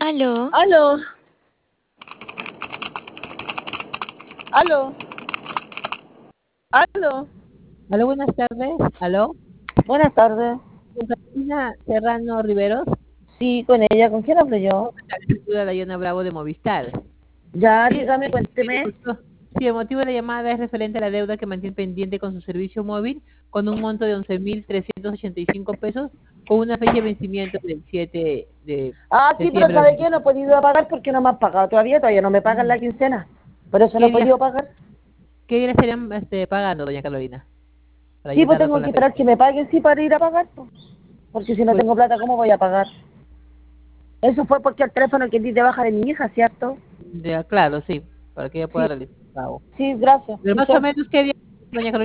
Aló, Aló, aló, aló. Aló, buenas tardes. Aló, Buenas tardes. con Carolina Serrano Riveros. Sí, con ella. ¿Con quién hablo yo? Saluda a Dayana Bravo de Movistar. Ya, Mire, dígame, cuénteme. sí, el motivo de la llamada es referente a la deuda que mantiene pendiente con su servicio móvil con un monto de 11.385 pesos con una fecha de vencimiento del 7 de Ah, sí, pero septiembre. ¿sabe qué? No he podido pagar porque no me han pagado todavía. Todavía no me pagan la quincena. Por eso no ¿Qué he día, podido pagar. qué día le estarían pagando, doña Carolina? Para Sí, pues ayudarla tengo con que la esperar fecha. que me paguen, sí, para ir a pagar, pues. Porque si no Pues, tengo plata, ¿cómo voy a pagar? Eso fue porque el teléfono que di de baja de mi hija, ¿cierto? ya, claro, sí, para que ella pueda Sí, realizar el pago. sí, gracias. Pero Sí más o sé. menos, ¿qué día, doña Carolina?